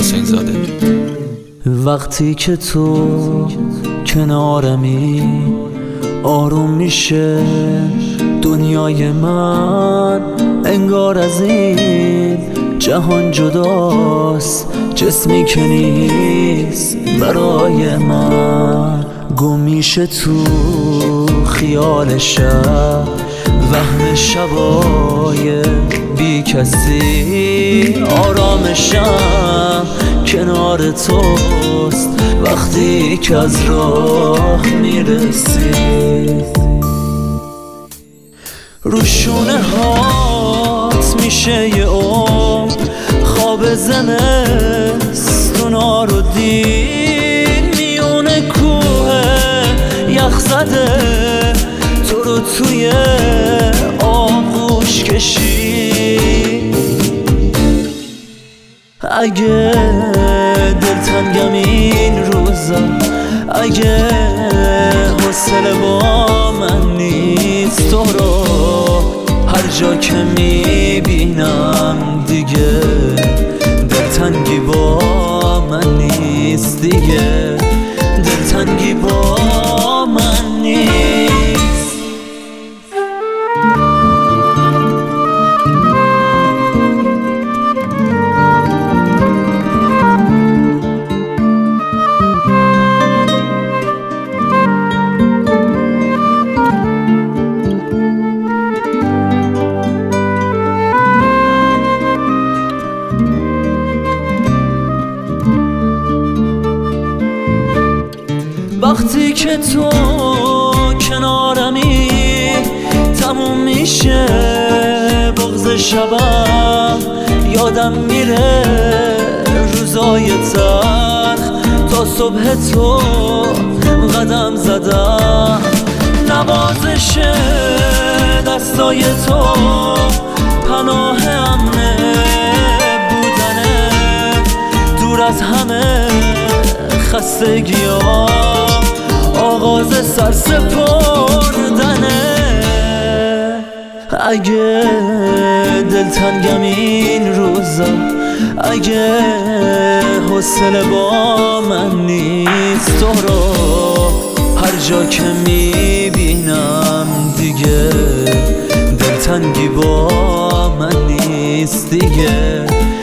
حسین زاده. وقتی که تو کنارمی آروم میشه دنیای من، انگار از این جهان جداست، جسمی که نیست برای من. گم میشه تو خیال شب، وهم شبای بی کسی. آرامشم کنار توست وقتی که از راه میرسی. رو شونه هات میشه یه عمر، خواب زمستونا رو دید. میونه کوه یخ زده تو رو توی آغوش کشید. اگه دلتنگم این روزا، اگه حوصله با من نیست، تو رو هر جا که میبینم دیگه دلتنگی با من نیست، دیگه دلتنگی با من نیست. وقتی که تو کنارمی تموم میشه بغض شبم، یادم میره روزای تلخ. تا صبح تو قدم زدم، نوازش دستای تو پناه امن بودنه. دور از همه خستگی‌ها آغاز سرسپردنه. اگه دلتنگم این روزا، اگه حوصله با من نیست، تو رو هر جا که میبینم دیگه دلتنگی با من نیست، دیگه